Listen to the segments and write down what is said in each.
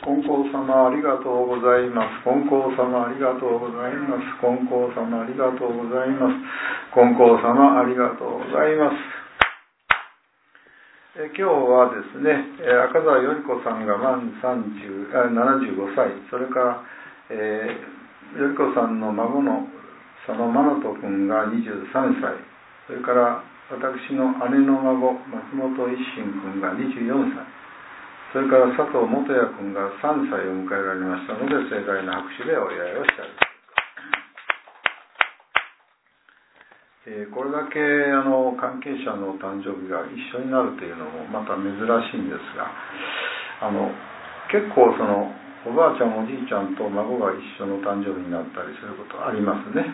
金光様ありがとうございます。金光様ありがとうございます。金光様ありがとうございます。金光様ありがとうございます。今日はですね、赤澤より子さんが満75歳、それから、より子さんの孫の佐野真人君が23歳、それから私の姉の孫松本一心君が24歳、それから佐藤元也君が3歳を迎えられましたので、盛大な拍手でお祝いをしたいと思います。これだけ関係者の誕生日が一緒になるというのもまた珍しいんですが、結構おばあちゃんおじいちゃんと孫が一緒の誕生日になったりすることありますね。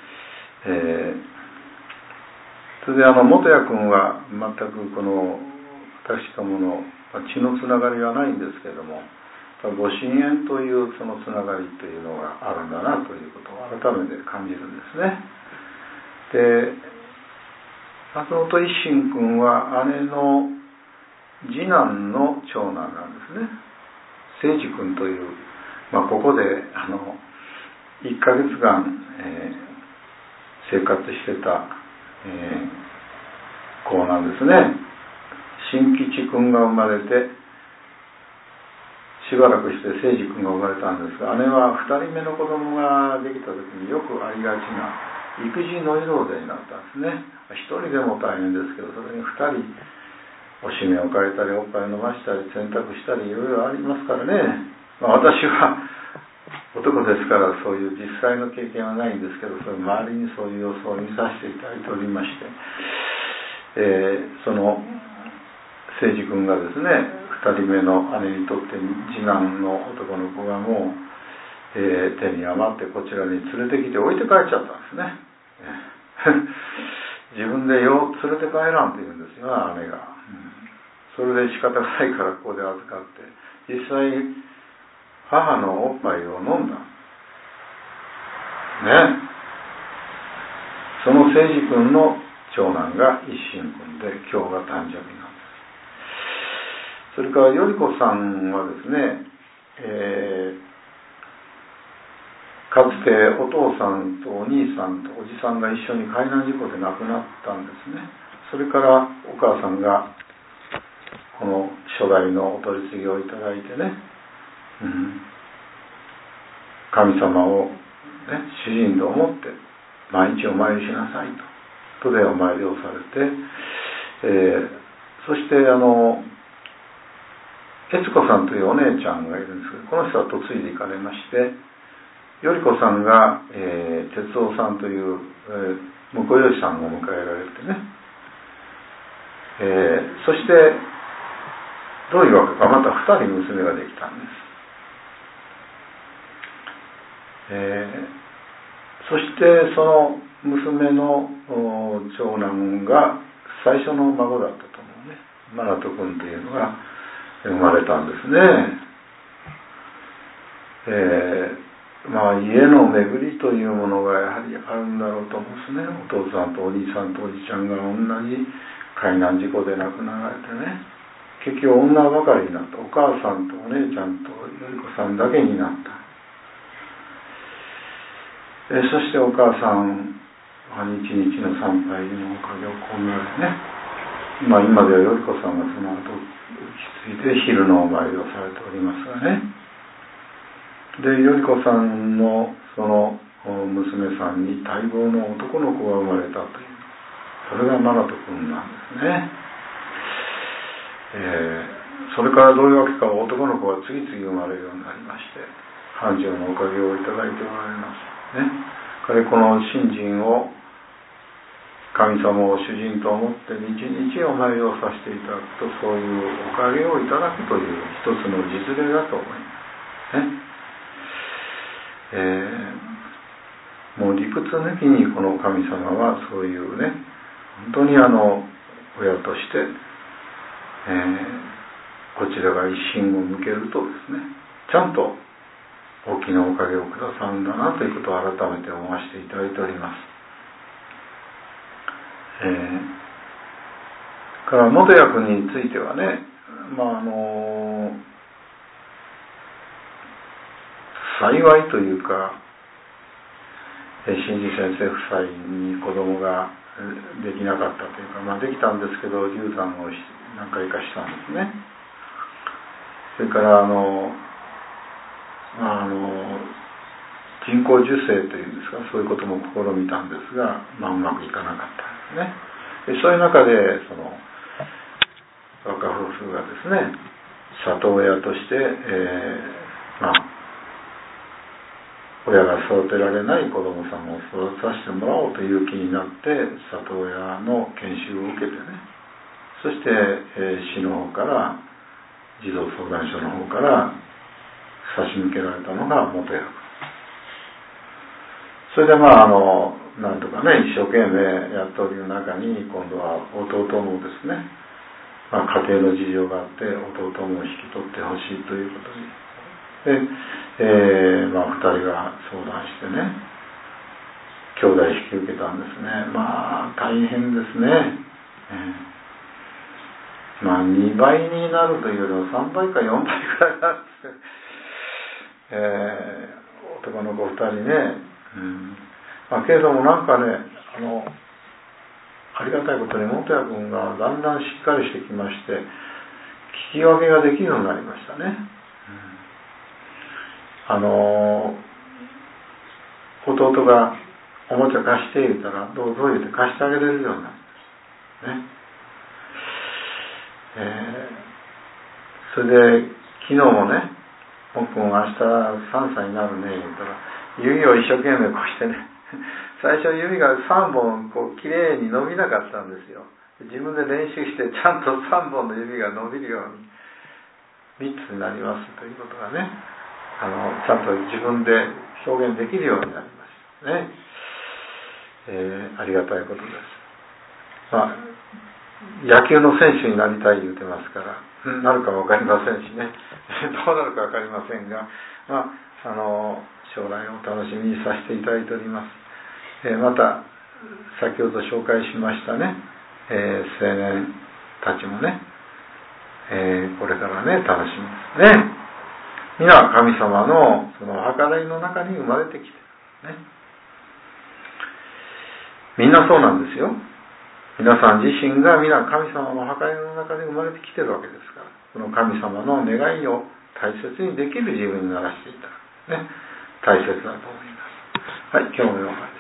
それで元也君は全く私どもの血のつながりはないんですけれども、ご親縁というそのつながりというのがあるんだなということを改めて感じるんですね。で、松本一心君は姉の次男の長男なんですね。誠司君という、ここで1ヶ月間、生活してた、子なんですね。新吉君が生まれてしばらくして誠司君が生まれたんですが、姉は2人目の子供ができた時によくありがちな育児ノイローゼになったんですね。1人でも大変ですけど、それに2人おしめを変えたりおっぱいを飲ましたり洗濯したりいろいろありますからね。私は男ですからそういう実際の経験はないんですけど、その周りにそういう様子を見させていただいておりまして、その誠司君がですね、2人目の姉にとって次男の男の子がもう、手に余ってこちらに連れてきて置いて帰っちゃったんですね。自分で連れて帰らんと言うんですよ、姉が。それで仕方ないからここで預かって、実際母のおっぱいを飲んだ。ね。その誠司君の長男が一心君で、今日が誕生日なんです。それからより子さんはですね、かつてお父さんとお兄さんとおじさんが一緒に海難事故で亡くなったんですね。それからお母さんがこの初代のお取り次ぎをいただいてね、神様を、ね、主人と思って毎日お参りしなさいとでお参りをされて、そして悦子さんというお姉ちゃんがいるんですけど、この人は嫁いで行かれまして、より子さんが、哲夫さんという、婿養子さんを迎えられてね、そしてどういうわけかまた2人娘ができたんです。そしてその娘の長男が最初の孫だったと思うね、マナト君というのが生まれたんですね。家の巡りというものがやはりあるんだろうと思うんですね。お父さんとお兄さんとおじちゃんが同じ海難事故で亡くなられてね、結局女ばかりになった。お母さんとお姉ちゃんとより子さんだけになった。そしてお母さんは日々の参拝のおかげをこうなるね。今ではより子さんがその後落ち着いて昼のお参りをされておりますがね。で、より子さんのその娘さんに待望の男の子が生まれたという、それがマナト君なんですね。それからどういうわけか男の子が次々生まれるようになりまして、繁盛のおかげをいただいておられますね。この信心を神様を主人と思って日々お参りをさせていただくと、そういうおかげをいただくという一つの実例だと思いますね。もう理屈抜きにこの神様はそういうね、本当に親として、こちらが一心を向けるとですね、ちゃんと大きなおかげをくださるんだなということを改めて思わせていただいております。から元也君についてはね、 幸いというか、新次先生夫妻に子供ができなかったというか、できたんですけど流産を何回かしたんですね。それから人工授精というんですか、そういうことも試みたんですが、うまくいかなかったんですね。でそういう中で若夫婦がですね、里親として、親が育てられない子供さんを育てさせてもらおうという気になって里親の研修を受けてね、そして、市の方から児童相談所の方から差し向けられたのが元役。それでなんとかね一生懸命やっておる中に、今度は弟のですね、家庭の事情があって弟も引き取ってほしいということにで、2人が相談してね、兄弟引き受けたんですね。大変ですね。2倍になるというよりも3倍か4倍くらいになるんですね。男の子2人ね。けれどもありがたいことに元谷君がだんだんしっかりしてきまして、聞き分けができるようになりましたね。弟がおもちゃ貸して言ったらどうぞ言って貸してあげれるようになりましたね。それで昨日もね、もっくん明日3歳になるね言ったら、指を一生懸命こうしてね、最初指が3本きれいに伸びなかったんですよ。自分で練習してちゃんと3本の指が伸びるように3つになりますということがね、ちゃんと自分で表現できるようになりましたね。ありがたいことです。野球の選手になりたい言うてますから、なるか分かりませんしねどうなるか分かりませんが、将来を楽しみにさせていただいております。また先ほど紹介しましたね、青年たちもね、これからね楽しみですね。皆神様のその計らいの中に生まれてきてるね。みんなそうなんですよ。皆さん自身が皆神様の計らいの中で生まれてきてるわけですから、この神様の願いを大切にできる自分にならしていただくね、大切だと思います。はい、今日のような